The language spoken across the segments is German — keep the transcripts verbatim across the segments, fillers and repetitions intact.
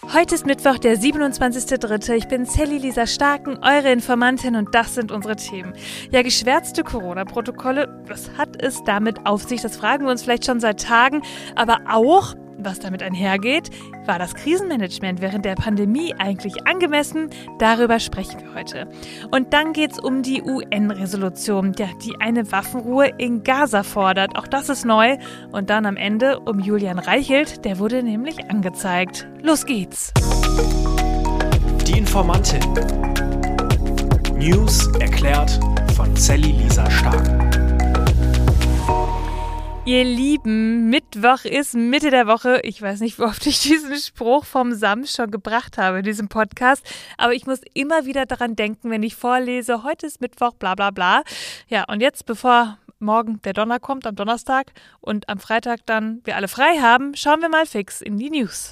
Heute ist Mittwoch, der siebenundzwanzigster dritte Ich bin Sally Lisa Starken, eure Informantin, und das sind unsere Themen. Ja, geschwärzte Corona-Protokolle, was hat es damit auf sich? Das fragen wir uns vielleicht schon seit Tagen, aber auch, was damit einhergeht, war das Krisenmanagement während der Pandemie eigentlich angemessen? Darüber sprechen wir heute. Und dann geht's um die U N-Resolution, ja, die eine Waffenruhe in Gaza fordert. Auch das ist neu. Und dann am Ende um Julian Reichelt, der wurde nämlich angezeigt. Los geht's! Die Informantin. News erklärt von Sally Lisa Starken. Ihr Lieben, Mittwoch ist Mitte der Woche. Ich weiß nicht, wie oft ich diesen Spruch vom Sam schon gebracht habe in diesem Podcast, aber ich muss immer wieder daran denken, wenn ich vorlese, heute ist Mittwoch, bla bla bla. Ja, und jetzt, bevor morgen der Donner kommt, am Donnerstag, und am Freitag dann wir alle frei haben, schauen wir mal fix in die News.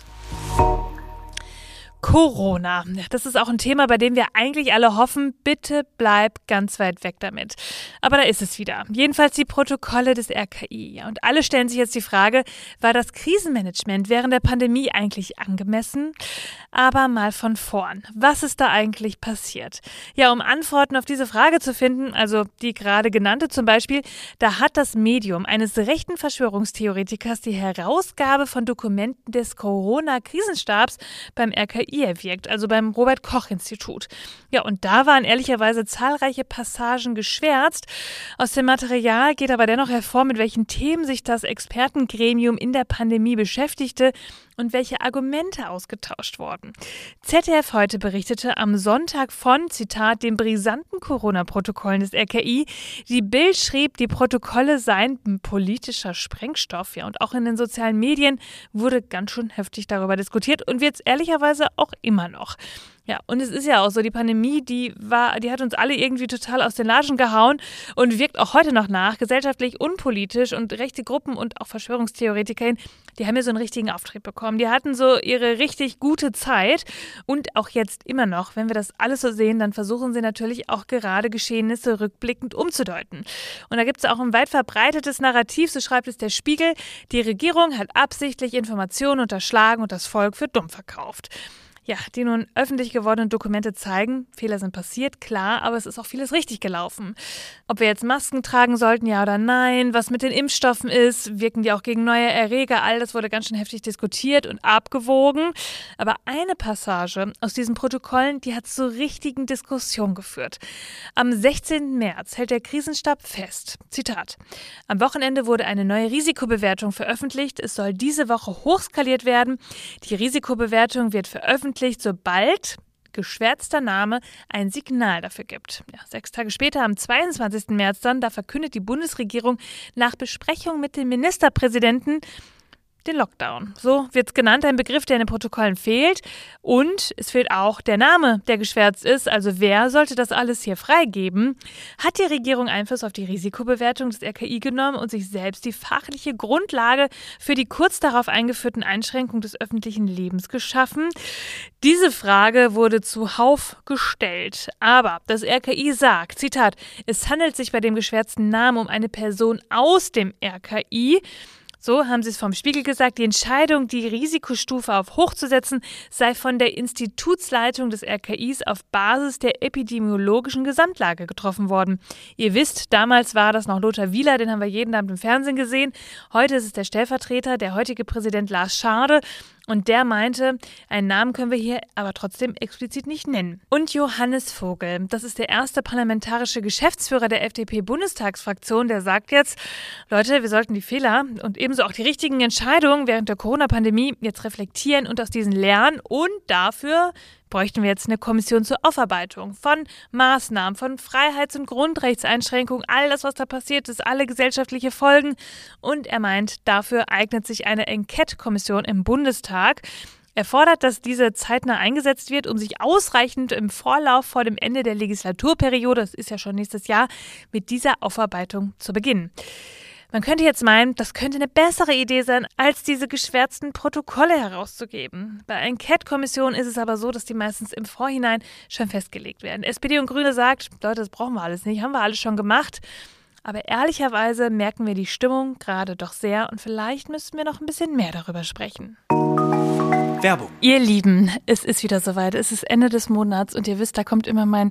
Corona. Das ist auch ein Thema, bei dem wir eigentlich alle hoffen, bitte bleib ganz weit weg damit. Aber da ist es wieder. Jedenfalls die Protokolle des R K I. Und alle stellen sich jetzt die Frage, war das Krisenmanagement während der Pandemie eigentlich angemessen? Aber mal von vorn. Was ist da eigentlich passiert? Ja, um Antworten auf diese Frage zu finden, also die gerade genannte zum Beispiel, da hat das Medium eines rechten Verschwörungstheoretikers die Herausgabe von Dokumenten des Corona-Krisenstabs beim R K I erwirkt, also beim Robert-Koch-Institut. Ja, und da waren ehrlicherweise zahlreiche Passagen geschwärzt. Aus dem Material geht aber dennoch hervor, mit welchen Themen sich das Expertengremium in der Pandemie beschäftigte und welche Argumente ausgetauscht wurden. Z D F heute berichtete am Sonntag von, Zitat, den brisanten Corona-Protokollen des R K I. Die Bild schrieb, die Protokolle seien politischer Sprengstoff. Ja, und auch in den sozialen Medien wurde ganz schön heftig darüber diskutiert und wird es ehrlicherweise auch immer noch. Ja, und es ist ja auch so, die Pandemie, die war, die hat uns alle irgendwie total aus den Latschen gehauen und wirkt auch heute noch nach, gesellschaftlich und politisch, und rechte Gruppen und auch VerschwörungstheoretikerInnen, die haben ja so einen richtigen Auftrieb bekommen. Die hatten so ihre richtig gute Zeit und auch jetzt immer noch, wenn wir das alles so sehen, dann versuchen sie natürlich auch gerade Geschehnisse rückblickend umzudeuten. Und da gibt es auch ein weit verbreitetes Narrativ, so schreibt es der Spiegel, die Regierung hat absichtlich Informationen unterschlagen und das Volk für dumm verkauft. Ja, die nun öffentlich gewordenen Dokumente zeigen, Fehler sind passiert, klar, aber es ist auch vieles richtig gelaufen. Ob wir jetzt Masken tragen sollten, ja oder nein, was mit den Impfstoffen ist, wirken die auch gegen neue Erreger, all das wurde ganz schön heftig diskutiert und abgewogen. Aber eine Passage aus diesen Protokollen, die hat zur richtigen Diskussion geführt. Am sechzehnten März hält der Krisenstab fest, Zitat, am Wochenende wurde eine neue Risikobewertung veröffentlicht, es soll diese Woche hochskaliert werden. Die Risikobewertung wird veröffentlicht, sobald geschwärzter Name ein Signal dafür gibt. Ja, sechs Tage später, am zweiundzwanzigsten März dann, da verkündet die Bundesregierung nach Besprechung mit den Ministerpräsidenten den Lockdown. So wird es genannt, ein Begriff, der in den Protokollen fehlt. Und es fehlt auch der Name, der geschwärzt ist. Also wer sollte das alles hier freigeben? Hat die Regierung Einfluss auf die Risikobewertung des R K I genommen und sich selbst die fachliche Grundlage für die kurz darauf eingeführten Einschränkungen des öffentlichen Lebens geschaffen? Diese Frage wurde zuhauf gestellt. Aber das R K I sagt, Zitat, es handelt sich bei dem geschwärzten Namen um eine Person aus dem R K I. So haben sie es vom Spiegel gesagt, die Entscheidung, die Risikostufe auf hoch zu setzen, sei von der Institutsleitung des R K Is auf Basis der epidemiologischen Gesamtlage getroffen worden. Ihr wisst, damals war das noch Lothar Wieler, den haben wir jeden Abend im Fernsehen gesehen. Heute ist es der Stellvertreter, der heutige Präsident Lars Scharde. Und der meinte, einen Namen können wir hier aber trotzdem explizit nicht nennen. Und Johannes Vogel, das ist der erste parlamentarische Geschäftsführer der F D P-Bundestagsfraktion, der sagt jetzt, Leute, wir sollten die Fehler und ebenso auch die richtigen Entscheidungen während der Corona-Pandemie jetzt reflektieren und aus diesen lernen, und dafür bräuchten wir jetzt eine Kommission zur Aufarbeitung von Maßnahmen, von Freiheits- und Grundrechtseinschränkungen, all das, was da passiert ist, alle gesellschaftliche Folgen. Und er meint, dafür eignet sich eine Enquete-Kommission im Bundestag. Er fordert, dass diese zeitnah eingesetzt wird, um sich ausreichend im Vorlauf vor dem Ende der Legislaturperiode, das ist ja schon nächstes Jahr, mit dieser Aufarbeitung zu beginnen. Man könnte jetzt meinen, das könnte eine bessere Idee sein, als diese geschwärzten Protokolle herauszugeben. Bei Enquete-Kommissionen ist es aber so, dass die meistens im Vorhinein schon festgelegt werden. S P D und Grüne sagt, Leute, das brauchen wir alles nicht, haben wir alles schon gemacht. Aber ehrlicherweise merken wir die Stimmung gerade doch sehr und vielleicht müssten wir noch ein bisschen mehr darüber sprechen. Werbung. Ihr Lieben, es ist wieder soweit. Es ist Ende des Monats und ihr wisst, da kommt immer mein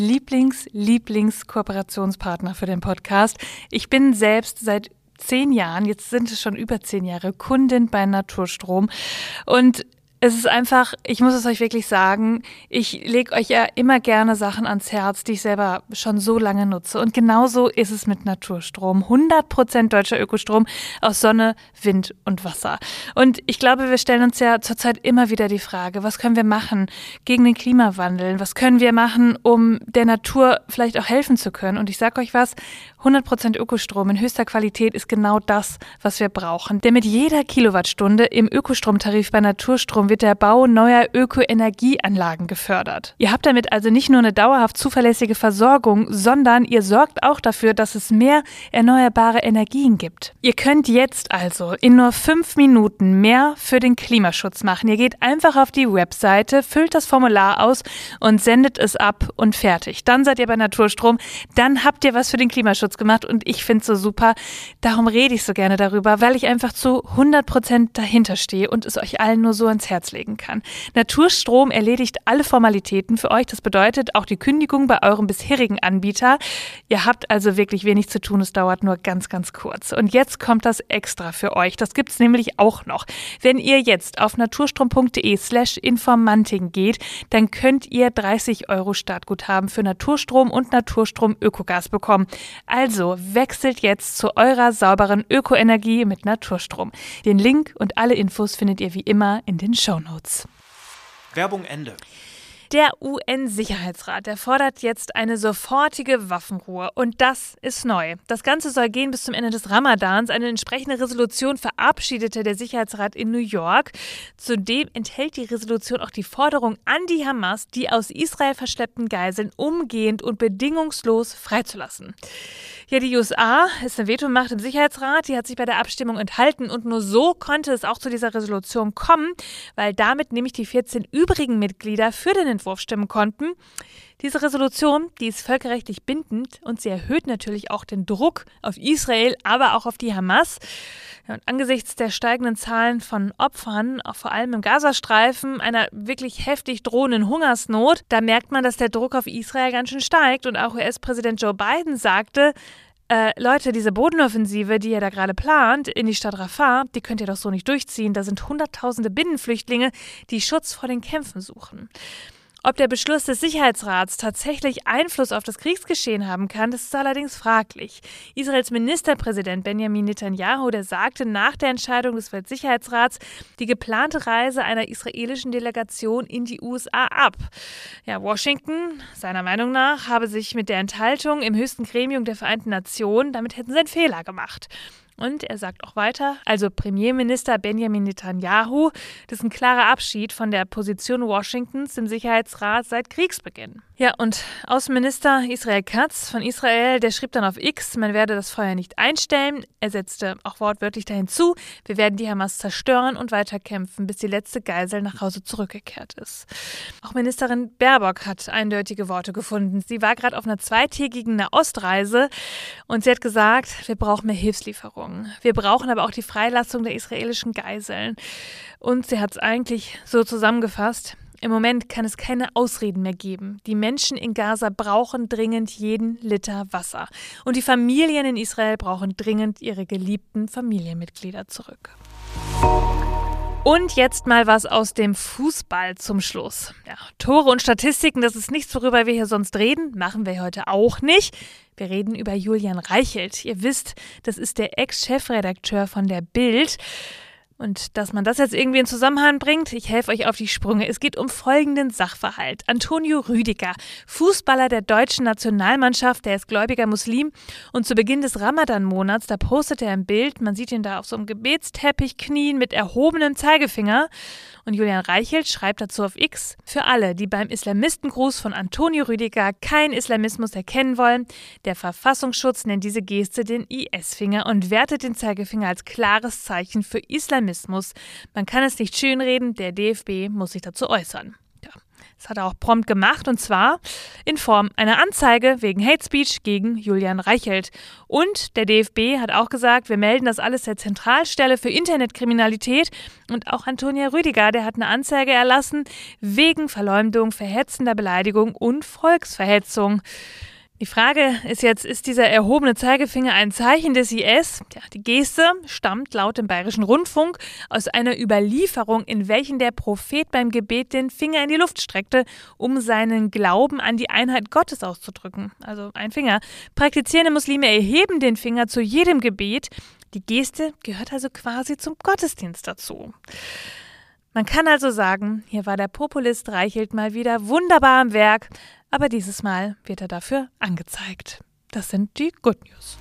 Lieblings-Lieblings-Kooperationspartner für den Podcast. Ich bin selbst seit zehn Jahren, jetzt sind es schon über zehn Jahre, Kundin bei Naturstrom. Und es ist einfach, ich muss es euch wirklich sagen, ich lege euch ja immer gerne Sachen ans Herz, die ich selber schon so lange nutze. Und genauso ist es mit Naturstrom. hundert Prozent deutscher Ökostrom aus Sonne, Wind und Wasser. Und ich glaube, wir stellen uns ja zurzeit immer wieder die Frage, was können wir machen gegen den Klimawandel? Was können wir machen, um der Natur vielleicht auch helfen zu können? Und ich sage euch was, hundert Prozent Ökostrom in höchster Qualität ist genau das, was wir brauchen. Denn mit jeder Kilowattstunde im Ökostromtarif bei Naturstrom wird der Bau neuer Ökoenergieanlagen gefördert. Ihr habt damit also nicht nur eine dauerhaft zuverlässige Versorgung, sondern ihr sorgt auch dafür, dass es mehr erneuerbare Energien gibt. Ihr könnt jetzt also in nur fünf Minuten mehr für den Klimaschutz machen. Ihr geht einfach auf die Webseite, füllt das Formular aus und sendet es ab und fertig. Dann seid ihr bei Naturstrom, dann habt ihr was für den Klimaschutz gemacht und ich finde es so super. Darum rede ich so gerne darüber, weil ich einfach zu hundert Prozent dahinter stehe und es euch allen nur so ans Herz legen kann. Naturstrom erledigt alle Formalitäten für euch. Das bedeutet auch die Kündigung bei eurem bisherigen Anbieter. Ihr habt also wirklich wenig zu tun. Es dauert nur ganz, ganz kurz. Und jetzt kommt das extra für euch. Das gibt es nämlich auch noch. Wenn ihr jetzt auf naturstrom.de slash informanting geht, dann könnt ihr dreißig Euro Startguthaben für Naturstrom und Naturstrom Ökogas bekommen. Also wechselt jetzt zu eurer sauberen Ökoenergie mit Naturstrom. Den Link und alle Infos findet ihr wie immer in den Shownotes. Werbung Ende. Der U N-Sicherheitsrat, der fordert jetzt eine sofortige Waffenruhe. Und das ist neu. Das Ganze soll gehen bis zum Ende des Ramadans. Eine entsprechende Resolution verabschiedete der Sicherheitsrat in New York. Zudem enthält die Resolution auch die Forderung an die Hamas, die aus Israel verschleppten Geiseln umgehend und bedingungslos freizulassen. Ja, die U S A ist eine Vetomacht im Sicherheitsrat. Die hat sich bei der Abstimmung enthalten. Und nur so konnte es auch zu dieser Resolution kommen, weil damit nämlich die vierzehn übrigen Mitglieder für den Entwurf stimmen konnten. Diese Resolution, die ist völkerrechtlich bindend und sie erhöht natürlich auch den Druck auf Israel, aber auch auf die Hamas. Ja, und angesichts der steigenden Zahlen von Opfern, auch vor allem im Gazastreifen, einer wirklich heftig drohenden Hungersnot, da merkt man, dass der Druck auf Israel ganz schön steigt. Und auch U S-Präsident Joe Biden sagte, äh, Leute, diese Bodenoffensive, die ihr da gerade plant, in die Stadt Rafah, die könnt ihr doch so nicht durchziehen. Da sind hunderttausende Binnenflüchtlinge, die Schutz vor den Kämpfen suchen. Ob der Beschluss des Sicherheitsrats tatsächlich Einfluss auf das Kriegsgeschehen haben kann, das ist allerdings fraglich. Israels Ministerpräsident Benjamin Netanyahu, der sagte nach der Entscheidung des Weltsicherheitsrats die geplante Reise einer israelischen Delegation in die U S A ab. Ja, Washington, seiner Meinung nach, habe sich mit der Enthaltung im höchsten Gremium der Vereinten Nationen, damit hätten sie einen Fehler gemacht. Und er sagt auch weiter, also Premierminister Benjamin Netanyahu, das ist ein klarer Abschied von der Position Washingtons im Sicherheitsrat seit Kriegsbeginn. Ja, und Außenminister Israel Katz von Israel, der schrieb dann auf X, man werde das Feuer nicht einstellen. Er setzte auch wortwörtlich dahin zu, wir werden die Hamas zerstören und weiterkämpfen, bis die letzte Geisel nach Hause zurückgekehrt ist. Auch Ministerin Baerbock hat eindeutige Worte gefunden. Sie war gerade auf einer zweitägigen Nahostreise und sie hat gesagt, wir brauchen mehr Hilfslieferungen. Wir brauchen aber auch die Freilassung der israelischen Geiseln. Und sie hat es eigentlich so zusammengefasst, im Moment kann es keine Ausreden mehr geben. Die Menschen in Gaza brauchen dringend jeden Liter Wasser. Und die Familien in Israel brauchen dringend ihre geliebten Familienmitglieder zurück. Und jetzt mal was aus dem Fußball zum Schluss. Ja, Tore und Statistiken, das ist nichts, worüber wir hier sonst reden. Machen wir heute auch nicht. Wir reden über Julian Reichelt. Ihr wisst, das ist der Ex-Chefredakteur von der Bild. Und dass man das jetzt irgendwie in Zusammenhang bringt, ich helfe euch auf die Sprünge. Es geht um folgenden Sachverhalt. Antonio Rüdiger, Fußballer der deutschen Nationalmannschaft, der ist gläubiger Muslim. Und zu Beginn des Ramadan-Monats, da postet er ein Bild, man sieht ihn da auf so einem Gebetsteppich knien mit erhobenem Zeigefinger. Und Julian Reichelt schreibt dazu auf X, für alle, die beim Islamistengruß von Antonio Rüdiger keinen Islamismus erkennen wollen, der Verfassungsschutz nennt diese Geste den I S-Finger und wertet den Zeigefinger als klares Zeichen für Islamismus. Man kann es nicht schönreden, der D F B muss sich dazu äußern. Ja. Das hat er auch prompt gemacht, und zwar in Form einer Anzeige wegen Hate Speech gegen Julian Reichelt. Und der D F B hat auch gesagt, wir melden das alles der Zentralstelle für Internetkriminalität. Und auch Antonia Rüdiger, der hat eine Anzeige erlassen wegen Verleumdung, verhetzender Beleidigung und Volksverhetzung. Die Frage ist jetzt, ist dieser erhobene Zeigefinger ein Zeichen des I S? Ja, die Geste stammt laut dem Bayerischen Rundfunk aus einer Überlieferung, in welchen der Prophet beim Gebet den Finger in die Luft streckte, um seinen Glauben an die Einheit Gottes auszudrücken. Also ein Finger. Praktizierende Muslime erheben den Finger zu jedem Gebet. Die Geste gehört also quasi zum Gottesdienst dazu. Man kann also sagen, hier war der Populist Reichelt mal wieder wunderbar am Werk, aber dieses Mal wird er dafür angezeigt. Das sind die Good News.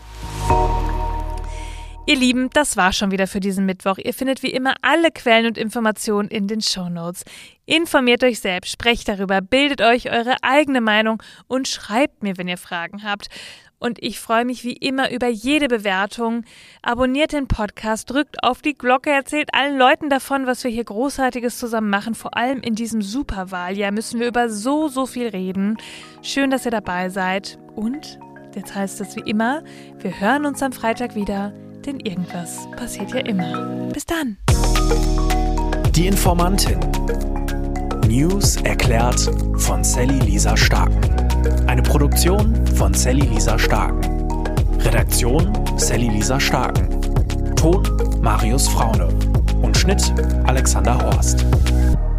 Ihr Lieben, das war schon wieder für diesen Mittwoch. Ihr findet wie immer alle Quellen und Informationen in den Shownotes. Informiert euch selbst, sprecht darüber, bildet euch eure eigene Meinung und schreibt mir, wenn ihr Fragen habt. Und ich freue mich wie immer über jede Bewertung. Abonniert den Podcast, drückt auf die Glocke, erzählt allen Leuten davon, was wir hier Großartiges zusammen machen. Vor allem in diesem Superwahljahr müssen wir über so, so viel reden. Schön, dass ihr dabei seid. Und jetzt heißt es wie immer, wir hören uns am Freitag wieder, denn irgendwas passiert ja immer. Bis dann. Die Informantin. News erklärt von Sally Lisa Starken. Eine Produktion von Sally Lisa Starken. Redaktion Sally Lisa Starken. Ton Marius Fraune. Und Schnitt Alexander Horst.